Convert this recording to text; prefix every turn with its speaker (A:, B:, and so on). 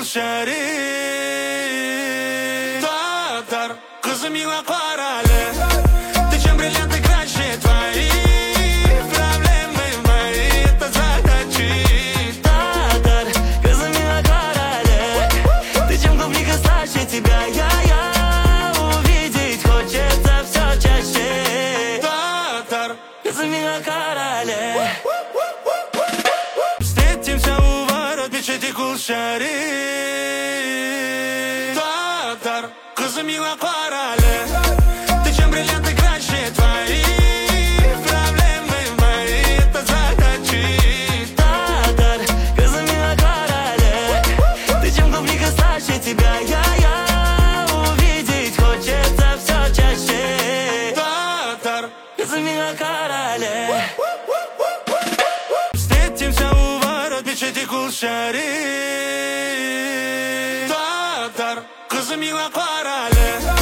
A: şehri. Доктор, kızım yıla karale. Ты чем бриллианты краше твои проблемы мои, это задачи.
B: Доктор, kızım yıla karale. Ты чем клубника слаще тебя, я увидеть хочется все чаще.
A: Доктор,
B: kızım yıla karale.
A: встретимся у ворот мечети Кулшари. Доктор, kızım yıla karale. Ты чем бриллианты краше твои проблемы мои, это задачи.
B: Доктор, kızım yıla karale. Ты чем клубника слаще тебя, я увидеть хочется все чаще.
A: Доктор,
B: kızım yıla karale.
A: встретимся у ворот мечети Кулшари. Доктор, kızım yıla karale.